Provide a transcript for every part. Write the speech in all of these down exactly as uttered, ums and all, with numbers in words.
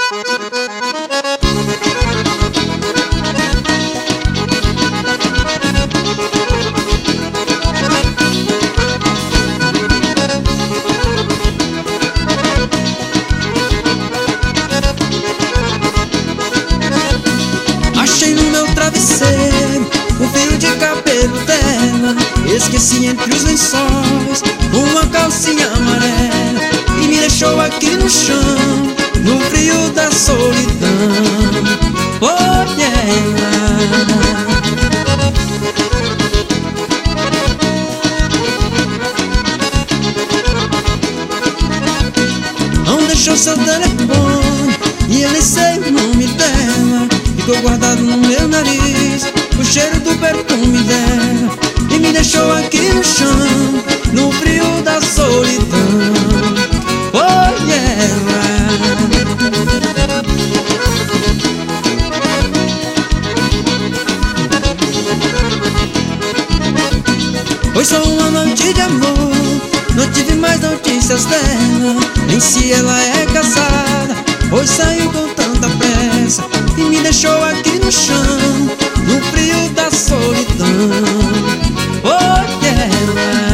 Achei no meu travesseiro um fio de cabelo dela, esqueci entre os lençóis uma calcinha amarela, e me deixou aqui no chão, no frio da solidão. Foi ela. Não deixou seu telefone e eu nem sei o nome dela, ficou guardado no meu nariz o cheiro do perfume dela, e me deixou aqui no chão, no frio da solidão. Foi ela. Foi só uma noite de amor, não tive mais notícias dela, nem se ela é casada, pois saiu com tanta pressa e me deixou aqui no chão, no frio da solidão. Foi ela.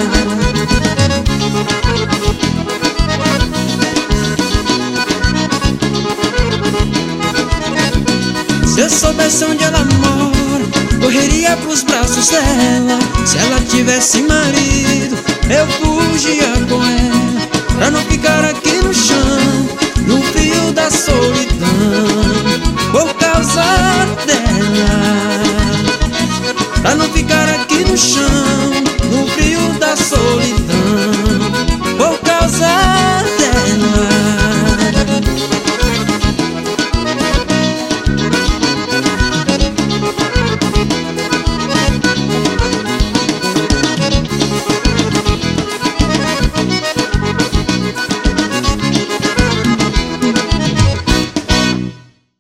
Se eu soubesse onde ela mora, correria pros braços dela. Se ela tivesse marido, eu fugia com ela, pra não ficar aqui no chão, no frio da solidão. Por causa dela, pra não ficar aqui no chão,